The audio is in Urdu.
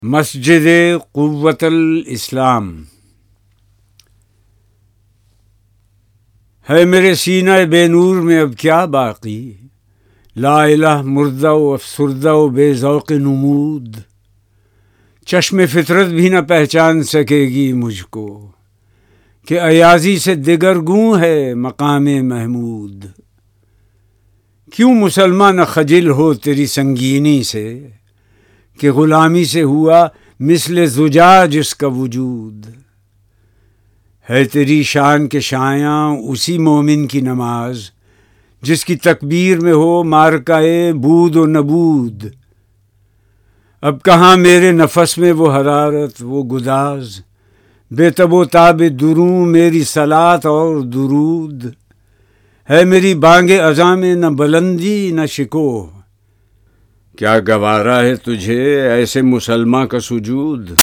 مسجد قوت الاسلام ہے میرے سینہ بے نور میں اب کیا باقی، لا الہ مردہ و افسردہ و بے ذوق نمود، چشم فطرت بھی نہ پہچان سکے گی مجھ کو کہ ایازی سے دگرگوں ہے مقام محمود۔ کیوں مسلمان نہ خجل ہو تیری سنگینی سے کہ غلامی سے ہوا مثل زجاج اس کا وجود۔ ہے تیری شان کے شایاں اسی مومن کی نماز جس کی تکبیر میں ہو مارکائے بود و نبود۔ اب کہاں میرے نفس میں وہ حرارت وہ گداز، بے تب و تاب دروں میری صلاۃ اور درود۔ ہے میری بانگ اذاں میں نہ بلندی نہ شکوہ، کیا گوارا ہے تجھے ایسے مسلماں کا سجود۔